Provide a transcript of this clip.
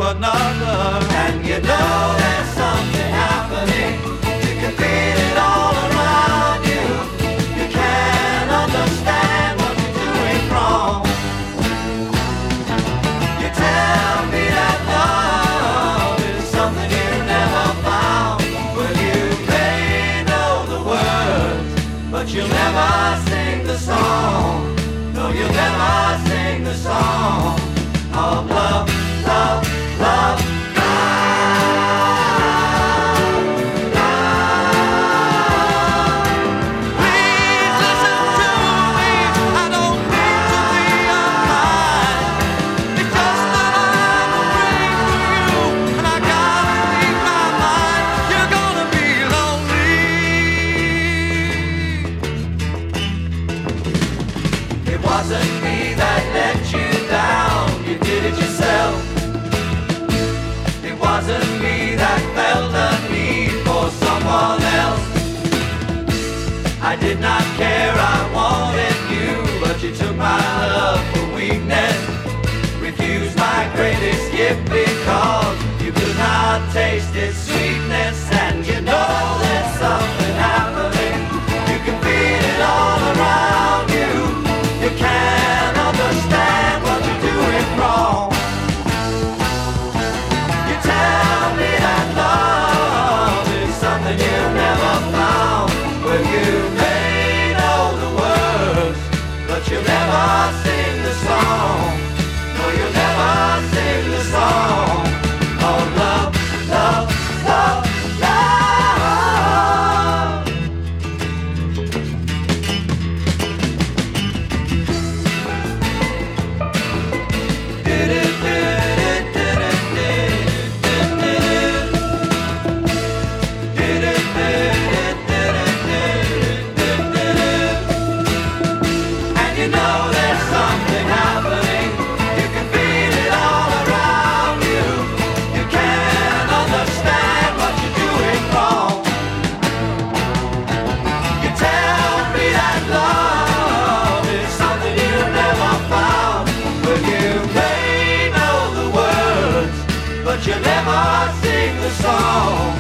another. And you know there's something happening. You can feel it all around you. You can't understand what you're doing wrong. You tell me that love is something you never found. Well, you may know the words, but you'll never sing the song. No, you'll never sing the song of love, love, love, love, love. Please listen to me. I don't mean to be unkind. It's just that I'm afraid for you, and I gotta speak my mind. You're gonna be lonely. It wasn't me that let you down. You did it yourself. It wasn't me that felt the need for someone else. I did not care, I wanted you, but you took my love for weakness. Refused my greatest gift because you could not taste its sweetness. And you know there's something happening. You can feel it all around you. You can't understand what you're doing wrong. You tell me that love is something you've never found. Well, you may know the words, but you'll never sing the song. No, you'll never sing the song of love, love, love, love. And you know there's something happening. You can feel it all around you. You can't understand what you're doing wrong. You tell me that love is something you never found. Well, you may know the words, but you never sing the song.